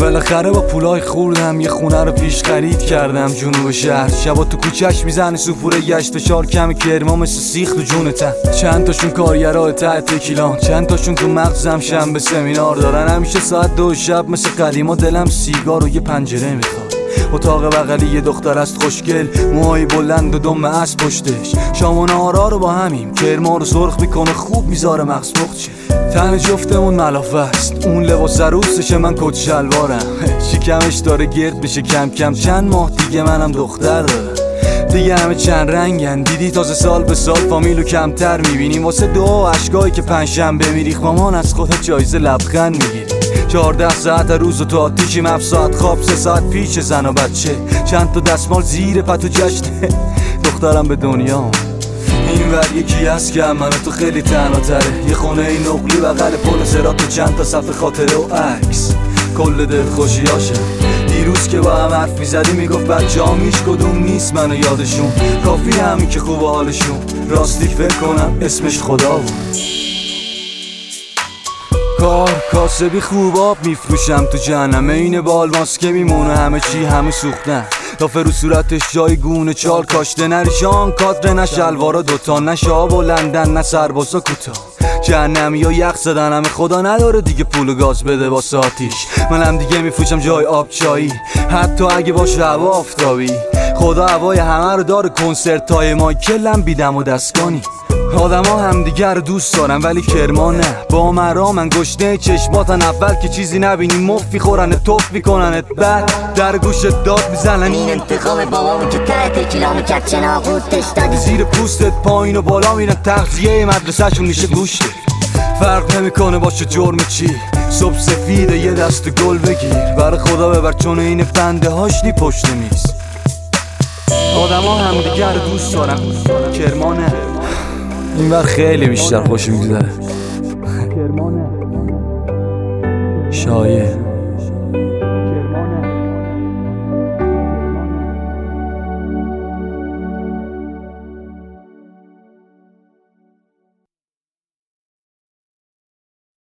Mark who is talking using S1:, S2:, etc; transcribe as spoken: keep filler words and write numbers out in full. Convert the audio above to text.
S1: بالاخره با پولای خوردم یه خونه رو پیش خرید کردم جنوب شهر. شبا تو کوچه‌اش میزنه سوفوره گشت و چار کم کرما مثل سیخ تو جونتن. چند تاشون کارگرای ته تکیلان، چند تاشون تو مغزم شنبه سمینار دارن. همیشه ساعت دو شب مثل قدیما دلم سیگار و یه پنجره میخواد. اتاق بغلی یه دختر است خوشگل، موهای بلند و دم اسب پشتش. شام و نهارا رو با همیم، کرما رو سرخ میکنه خوب میذاره مغز مخچه. تن جفتمون ملافه است، اون لباس عروسشه من کت شلوارم. شکمش داره گرد بشه کم کم، چند ماه دیگه منم دختر دارم. دیگه همه چند رنگن، دیدی تازه سال به سال فامیلو کمتر میبینیم. واسه دعا و عشقایی که پنجشنبه میریخ مامان از خودت جایزه لبخند میگیری. چهارده ساعت روز و تو آتیشیم، هفت ساعت خواب، سه ساعت پیش زن و بچه. چند تا دستمال زیر پتو جشنه دخترم به دنیا. این ور یکی هست که من تو خیلی تنها تره، یه خونه این نقلی بغل پل صراط و چند تا صفحه خاطره و عکس. کل دل خوشیاشم دیروز که با هم حرف میزدی میگفت بچه ها میش کدوم نیست منو یادشون. کافی همین که خوب حالشون، راستی فکر کنم اسمش خدا بود. کار کاسبی خوب آب میفروشم تو جهنم، این بال ماسکه میمونه همه چی همه سوختن. دافه رو صورتش جای گونه چال کاشته، نریشان کادر نه شلوارا دوتا، نه شاب و لندن نه سرباسا کوتا. جهنمی ها یخ زدن همه، خدا نداره دیگه پول و گاز بده واسه آتیش. منم دیگه میفروشم جای آب چایی، حتی اگه باشه هوا آفتابی. خدا هوای همه رو داره، کنسرت های مایکلم بیدم و دستگانی. آدم ها همدیگه رو دوست دارن ولی کرما نه. با مرا من گشنه چشماتن، اول که چیزی نبینی مفی خورنت توف میکننت، بعد در گوشت داد میزنن
S2: این انتقام بابامو که ته تکیلامو کرد چناغوتش دادی.
S1: زیر پوستت پایین و بالا میرن، تغذیه مدرسه‌شون میشه گوشت. فرق نمیکنه باشه جرم چی، صبح سفیده یه دست گل بگیر. برای خدا ببر چون این فنده هاش نی پشت میز. آدم ها همدیگه رو دوست دارن، کرما نه. این بر خیلی بیشتر خوش میگذره. شایع